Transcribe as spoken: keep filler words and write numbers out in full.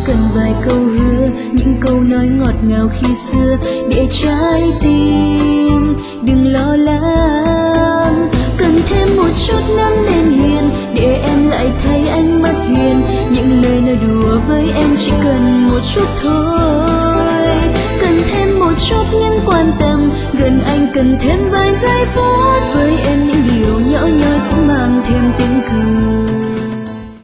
cần vài câu hứa, những câu nói ngọt ngào khi xưa, để trái tim đừng lo lắng. Cần thêm một chút nắng nên hiền, để em lại thấy ánh mắt hiền. Những lời nói đùa với em chỉ cần một chút thôi. Cần thêm một chút những quan tâm, gần anh cần thêm vài giây phút.